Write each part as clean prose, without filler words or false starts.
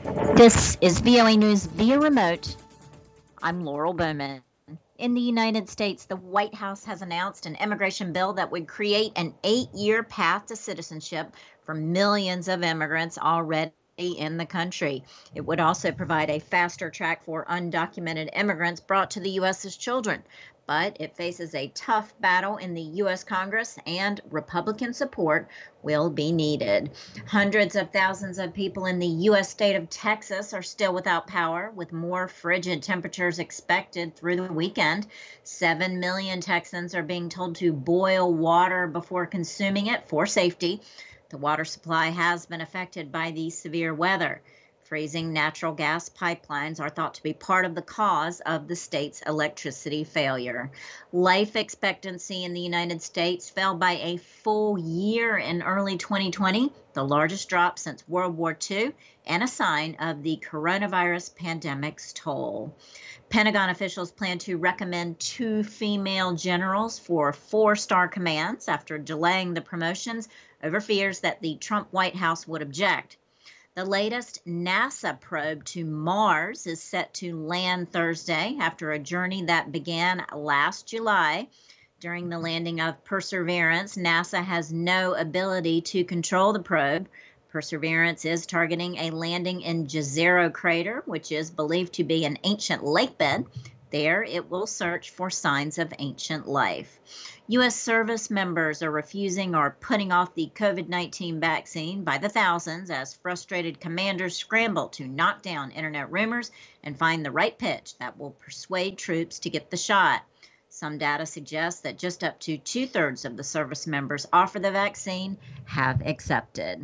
This is VOA News via remote. I'm Laurel Bowman. In the United States, the White House has announced an immigration bill that would create an 8-year path to citizenship for millions of immigrants already in the country. It would also provide a faster track for undocumented immigrants brought to the U.S. as children. But it faces a tough battle in the U.S. Congress, and Republican support will be needed. Hundreds of thousands of people in the U.S. state of Texas are still without power, with more frigid temperatures expected through the weekend. 7 million Texans are being told to boil water before consuming it for safety. The water supply has been affected by the severe weather. Freezing natural gas pipelines are thought to be part of the cause of the state's electricity failure. Life expectancy in the United States fell by a full year in early 2020, the largest drop since World War II, and a sign of the coronavirus pandemic's toll. Pentagon officials plan to recommend 2 female generals for 4-star commands after delaying the promotions over fears that the Trump White House would object. The latest NASA probe to Mars is set to land Thursday after a journey that began last July. During the landing of Perseverance, NASA has no ability to control the probe. Perseverance is targeting a landing in Jezero Crater, which is believed to be an ancient lake bed. There, it will search for signs of ancient life. U.S. service members are refusing or putting off the COVID-19 vaccine by the thousands as frustrated commanders scramble to knock down internet rumors and find the right pitch that will persuade troops to get the shot. Some data suggests that just up to 2/3 of the service members offered the vaccine have accepted.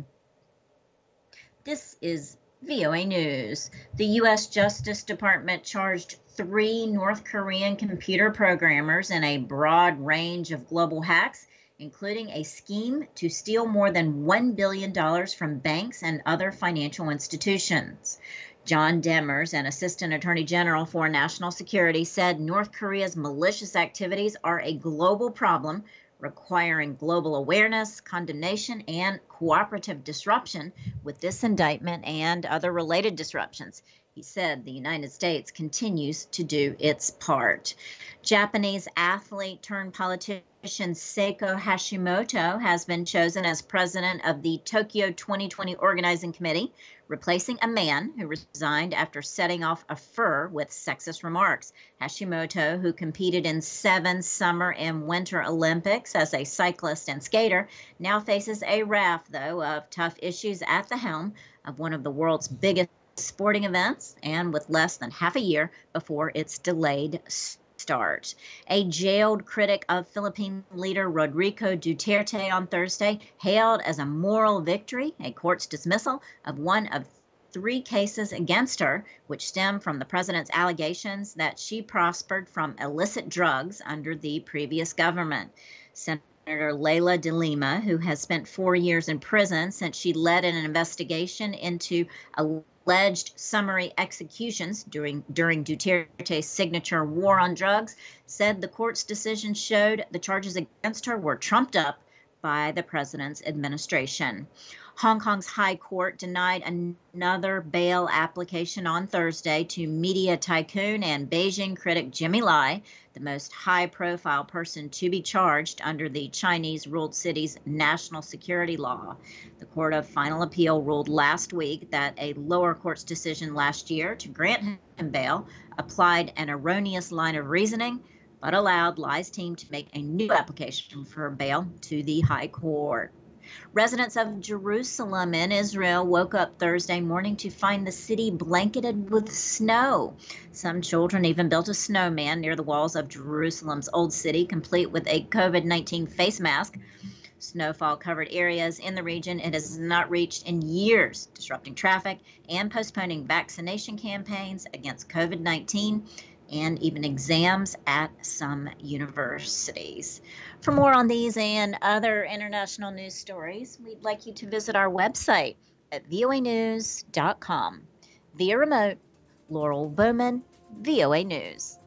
This is VOA News. The U.S. Justice Department charged 3 North Korean computer programmers in a broad range of global hacks, including a scheme to steal more than $1 billion from banks and other financial institutions. John Demers, an assistant attorney general for national security, said North Korea's malicious activities are a global problem, requiring global awareness, condemnation, and cooperative disruption with this indictment and other related disruptions. He said the United States continues to do its part. Japanese athlete turned politician Seiko Hashimoto has been chosen as president of the Tokyo 2020 Organizing Committee, replacing a man who resigned after setting off a fur with sexist remarks. Hashimoto, who competed in 7 Summer and Winter Olympics as a cyclist and skater, now faces a raft, though, of tough issues at the helm of one of the world's biggest sporting events, and with less than half a year before its delayed start. A jailed critic of Philippine leader Rodrigo Duterte on Thursday hailed as a moral victory a court's dismissal of one of 3 cases against her, which stem from the president's allegations that she prospered from illicit drugs under the previous government. Senator Leila de Lima, who has spent 4 years in prison since she led an investigation into alleged summary executions during Duterte's signature war on drugs, said the court's decision showed the charges against her were trumped up by the president's administration. Hong Kong's High Court denied another bail application on Thursday to media tycoon and Beijing critic Jimmy Lai, the most high-profile person to be charged under the Chinese-ruled city's national security law. The Court of Final Appeal ruled last week that a lower court's decision last year to grant him bail applied an erroneous line of reasoning, but allowed Lai's team to make a new application for bail to the High Court. Residents of Jerusalem in Israel woke up Thursday morning to find the city blanketed with snow. Some children even built a snowman near the walls of Jerusalem's Old City, complete with a COVID-19 face mask. Snowfall-covered areas in the region it has not reached in years, disrupting traffic and postponing vaccination campaigns against COVID-19 and even exams at some universities. For more on these and other international news stories, we'd like you to visit our website at voanews.com. Via remote, Laurel Bowman, VOA News.